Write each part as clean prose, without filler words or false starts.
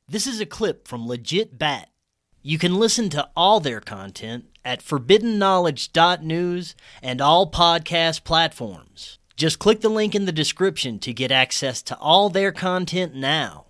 This is a clip from Legit Bat. You can listen to all their content at forbiddenknowledge.news and all podcast platforms. Just click the link in the description to get access to all their content now.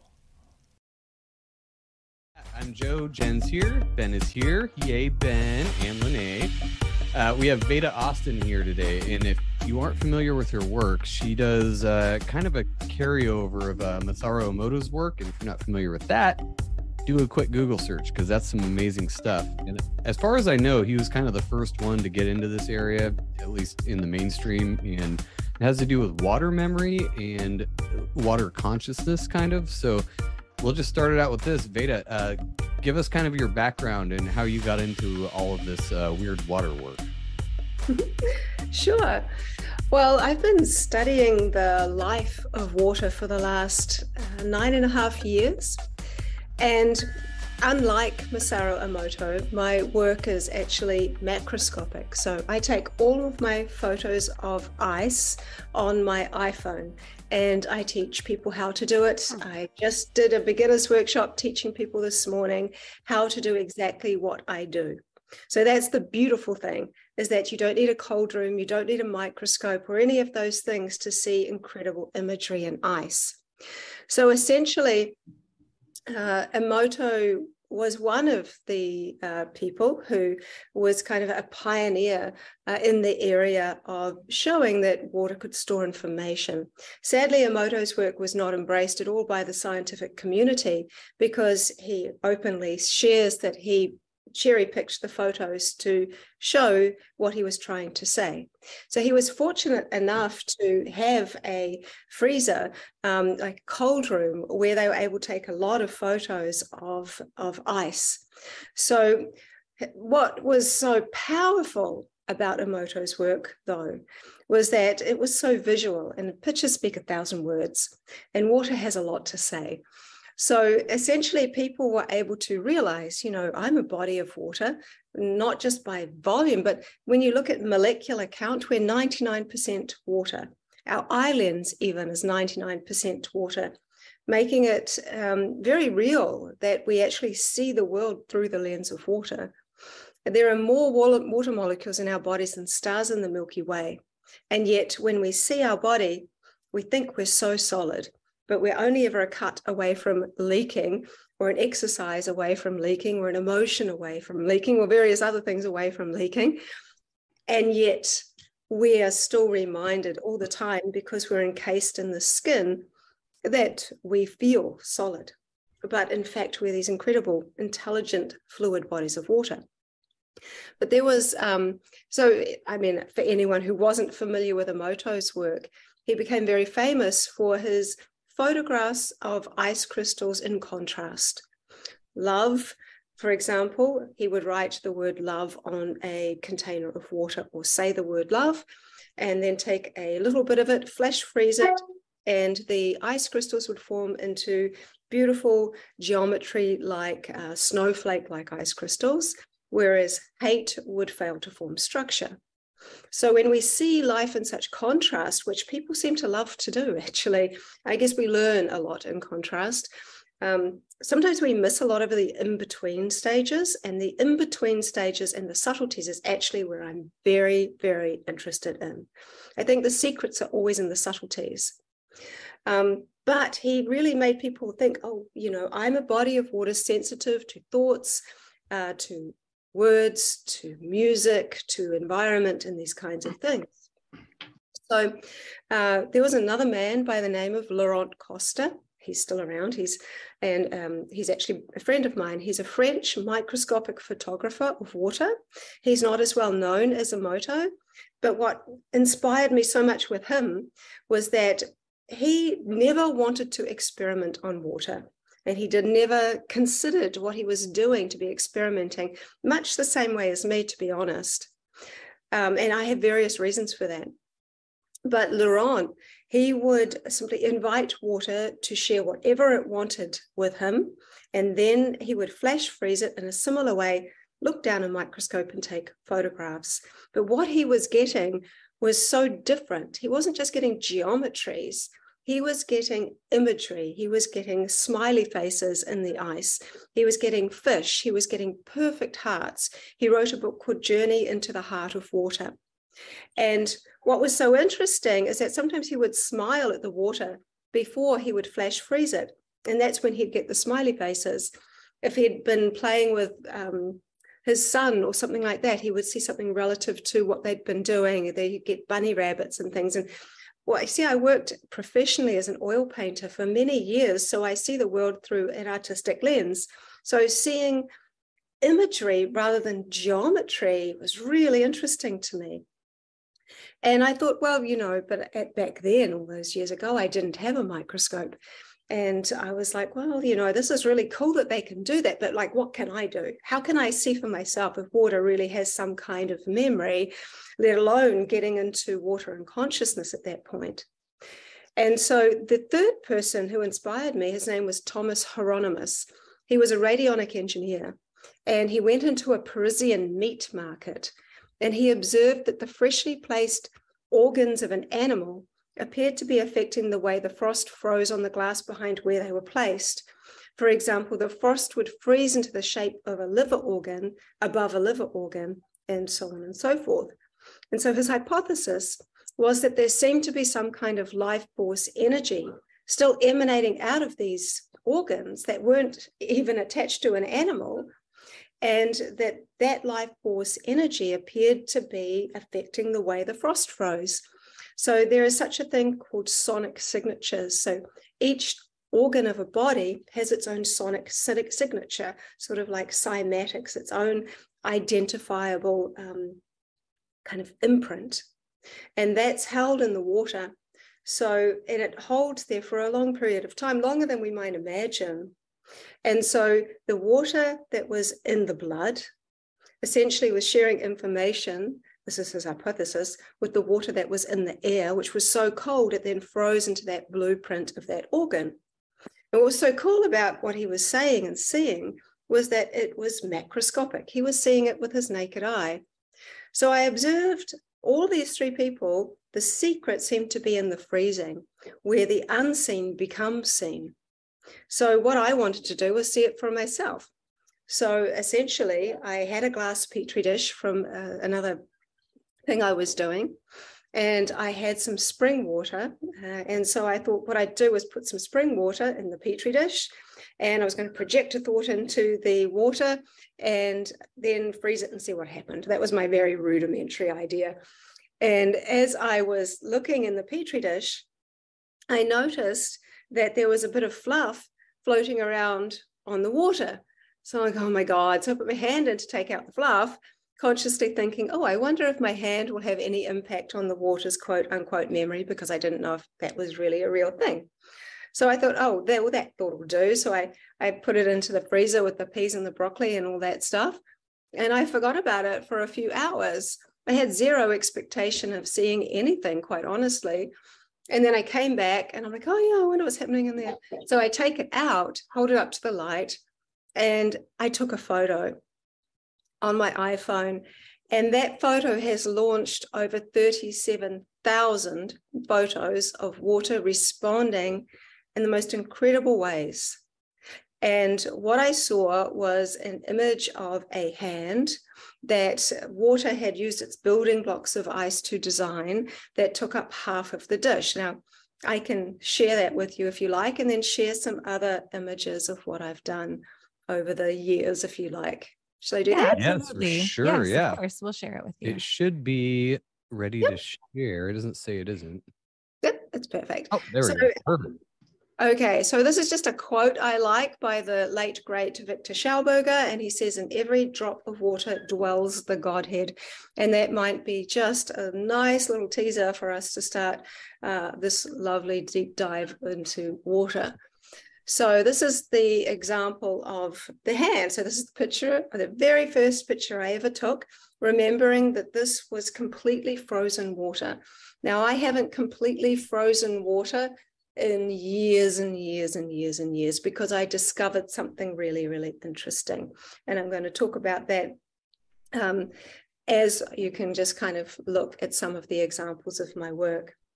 I'm Joe. Jen's here. Ben is here. Yay, Ben and Lene. We have Veda Austin here today, and if you aren't familiar with her work, she does kind of a carryover of Masaru Emoto's work, and if you're not familiar with that, do a quick Google search, because that's some amazing stuff. And as far as I know, he was kind of the first one to get into this area, at least in the mainstream, and it has to do with water memory and water consciousness, kind of. So we'll just start it out with this. Veda, give us kind of your background and how you got into all of this weird water work. Sure. Well, I've been studying the life of water for the last 9.5 years. And unlike Masaru Emoto, my work is actually macroscopic. So I take all of my photos of ice on my iPhone and I teach people how to do it. I just did a beginner's workshop teaching people this morning how to do exactly what I do. So that's the beautiful thing, is that you don't need a cold room, you don't need a microscope or any of those things to see incredible imagery in ice. So essentially, Emoto was one of the people who was kind of a pioneer in the area of showing that water could store information. Sadly, Emoto's work was not embraced at all by the scientific community, because he openly shares that he cherry-picked the photos to show what he was trying to say. So he was fortunate enough to have a freezer, like a cold room, where they were able to take a lot of photos of ice. So what was so powerful about Emoto's work, though, was that it was so visual, and pictures speak 1,000 words, and water has a lot to say. So essentially, people were able to realize, I'm a body of water, not just by volume, but when you look at molecular count, we're 99% water. Our eye lens even is 99% water, making it very real that we actually see the world through the lens of water. There are more water molecules in our bodies than stars in the Milky Way. And yet, when we see our body, we think we're so solid. But we're only ever a cut away from leaking, or an exercise away from leaking, or an emotion away from leaking, or various other things away from leaking. And yet we are still reminded all the time, because we're encased in the skin, that we feel solid. But in fact, we're these incredible, intelligent, fluid bodies of water. But there was, for anyone who wasn't familiar with Emoto's work, he became very famous for his photographs of ice crystals in contrast. Love, for example, he would write the word love on a container of water, or say the word love, and then take a little bit of it, flash freeze it, and the ice crystals would form into beautiful geometry like snowflake-like ice crystals, whereas hate would fail to form structure. So when we see life in such contrast, which people seem to love to do, actually, I guess we learn a lot in contrast. Sometimes we miss a lot of the in-between stages, and the in-between stages and the subtleties is actually where I'm very, very interested in. I think the secrets are always in the subtleties. But he really made people think, I'm a body of water sensitive to thoughts, to words, to music, to environment, and these kinds of things. So there was another man by the name of Laurent Costa. He's still around. He's actually a friend of mine. He's a French microscopic photographer of water. He's not as well known as Emoto, but what inspired me so much with him was that he never wanted to experiment on water. And he never considered what he was doing to be experimenting, much the same way as me, to be honest. And I have various reasons for that. But Laurent, he would simply invite water to share whatever it wanted with him. And then he would flash freeze it in a similar way, look down a microscope and take photographs. But what he was getting was so different. He wasn't just getting geometries. he was getting imagery. He was getting smiley faces in the ice. He was getting fish. He was getting perfect hearts. He wrote a book called Journey into the Heart of Water. And what was so interesting is that sometimes he would smile at the water before he would flash freeze it. And that's when he'd get the smiley faces. If he'd been playing with his son or something like that, he would see something relative to what they'd been doing. They'd get bunny rabbits and things. And well, I see, I worked professionally as an oil painter for many years, so I see the world through an artistic lens. So seeing imagery rather than geometry was really interesting to me. And I thought, well, but back then, all those years ago, I didn't have a microscope. And I was like, well, this is really cool that they can do that. But like, what can I do? How can I see for myself if water really has some kind of memory, let alone getting into water and consciousness at that point? And so the third person who inspired me, his name was Thomas Hieronymus. He was a radionic engineer, and he went into a Parisian meat market, and he observed that the freshly placed organs of an animal appeared to be affecting the way the frost froze on the glass behind where they were placed. For example, the frost would freeze into the shape of a liver organ above a liver organ, and so on and so forth. And so his hypothesis was that there seemed to be some kind of life force energy still emanating out of these organs that weren't even attached to an animal, and that life force energy appeared to be affecting the way the frost froze. So there is such a thing called sonic signatures. So each organ of a body has its own sonic signature, sort of like cymatics, its own identifiable kind of imprint. And that's held in the water. So, and it holds there for a long period of time, longer than we might imagine. And so the water that was in the blood essentially was sharing information, this is his hypothesis, with the water that was in the air, which was so cold it then froze into that blueprint of that organ. And what was so cool about what he was saying and seeing was that it was macroscopic. He was seeing it with his naked eye. So I observed all these three people. The secret seemed to be in the freezing, where the unseen becomes seen. So what I wanted to do was see it for myself. So essentially, I had a glass petri dish from another thing I was doing, and I had some spring water. And so I thought what I'd do was put some spring water in the petri dish, and I was going to project a thought into the water and then freeze it and see what happened. That was my very rudimentary idea. And as I was looking in the petri dish, I noticed that there was a bit of fluff floating around on the water. So I'm like, oh my God. So I put my hand in to take out the fluff, consciously thinking, oh, I wonder if my hand will have any impact on the water's quote unquote memory, because I didn't know if that was really a real thing. So I thought, oh, that thought will do. So I put it into the freezer with the peas and the broccoli and all that stuff. And I forgot about it for a few hours. I had zero expectation of seeing anything, quite honestly. And then I came back and I'm like, oh yeah, I wonder what's happening in there. So I take it out, hold it up to the light, and I took a photo on my iPhone. And that photo has launched over 37,000 photos of water responding in the most incredible ways. And what I saw was an image of a hand that water had used its building blocks of ice to design that took up half of the dish. Now, I can share that with you if you like, and then share some other images of what I've done over the years, if you like. Should I do that? Yes, for sure. Yes, yeah. Of course, we'll share it with you. It should be ready to share. It doesn't say it isn't. Yep, that's perfect. Oh, there we go. Perfect. Okay, so this is just a quote I like by the late, great Victor Schauberger, and he says, in every drop of water dwells the Godhead. And that might be just a nice little teaser for us to start this lovely deep dive into water. So this is the example of the hand. So this is the picture, the very first picture I ever took, remembering that this was completely frozen water. Now, I haven't completely frozen water in years and years and years and years, because I discovered something really, really interesting. And I'm going to talk about that as you can just kind of look at some of the examples of my work.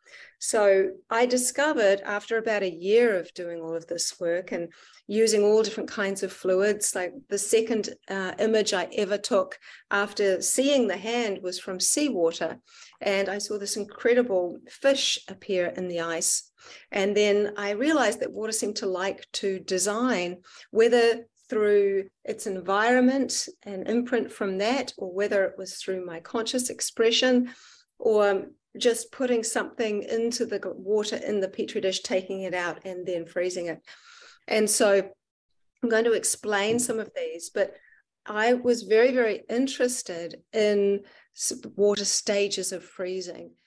So I discovered after about a year of doing all of this work and using all different kinds of fluids, like the second image I ever took after seeing the hand was from seawater. And I saw this incredible fish appear in the ice. And then I realized that water seemed to like to design, whether through its environment and imprint from that, or whether it was through my conscious expression, or just putting something into the water in the Petri dish, taking it out and then freezing it. And so I'm going to explain some of these, but I was very, very interested in water stages of freezing.